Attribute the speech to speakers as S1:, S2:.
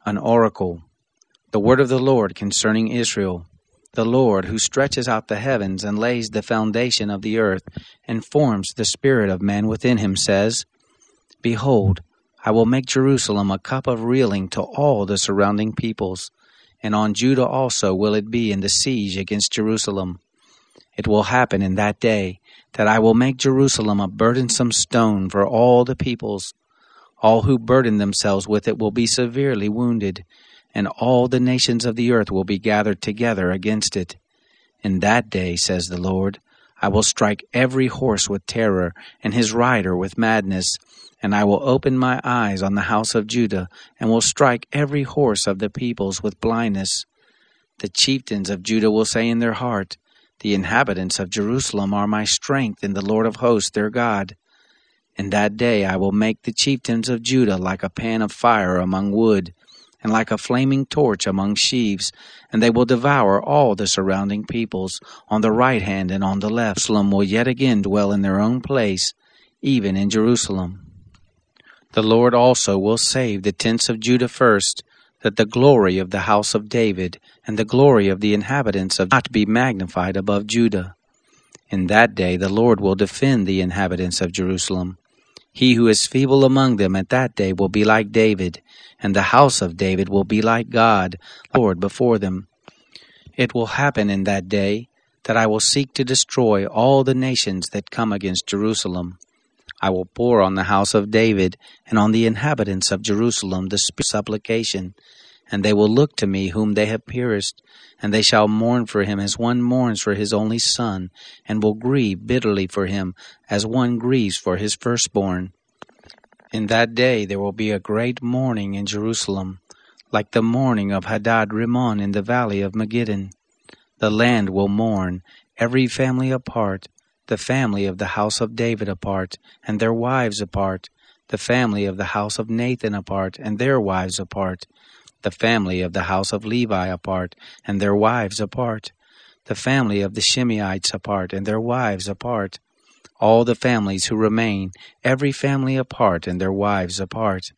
S1: an oracle, the word of the Lord concerning Israel. The Lord, who stretches out the heavens and lays the foundation of the earth and forms the spirit of man within him, says, Behold, I will make Jerusalem a cup of reeling to all the surrounding peoples, and on Judah also will it be in the siege against Jerusalem. It will happen in that day that I will make Jerusalem a burdensome stone for all the peoples. All who burden themselves with it will be severely wounded, and all the nations of the earth will be gathered together against it. In that day, says the Lord, I will strike every horse with terror, and his rider with madness, and I will open my eyes on the house of Judah, and will strike every horse of the peoples with blindness. The chieftains of Judah will say in their heart, The inhabitants of Jerusalem are my strength in the Lord of hosts their God. In that day I will make the chieftains of Judah like a pan of fire among wood, and like a flaming torch among sheaves, and they will devour all the surrounding peoples, on the right hand and on the left. Jerusalem will yet again dwell in their own place, even in Jerusalem. The Lord also will save the tents of Judah first, that the glory of the house of David and the glory of the inhabitants of not be magnified above Judah. In that day the Lord will defend the inhabitants of Jerusalem. He who is feeble among them at that day will be like David, and the house of David will be like God, Lord, before them. It will happen in that day that I will seek to destroy all the nations that come against Jerusalem. I will pour on the house of David and on the inhabitants of Jerusalem the spirit of supplication, and they will look to me whom they have pierced, and they shall mourn for him as one mourns for his only son, and will grieve bitterly for him as one grieves for his firstborn. In that day there will be a great mourning in Jerusalem, like the mourning of Hadad Rimmon in the valley of Megiddon. The land will mourn, every family apart, the family of the house of David apart, and their wives apart, the family of the house of Nathan apart, and their wives apart, the family of the house of Levi apart, and their wives apart, the family of the Shimeites apart, and their wives apart, all the families who remain, every family apart, and their wives apart.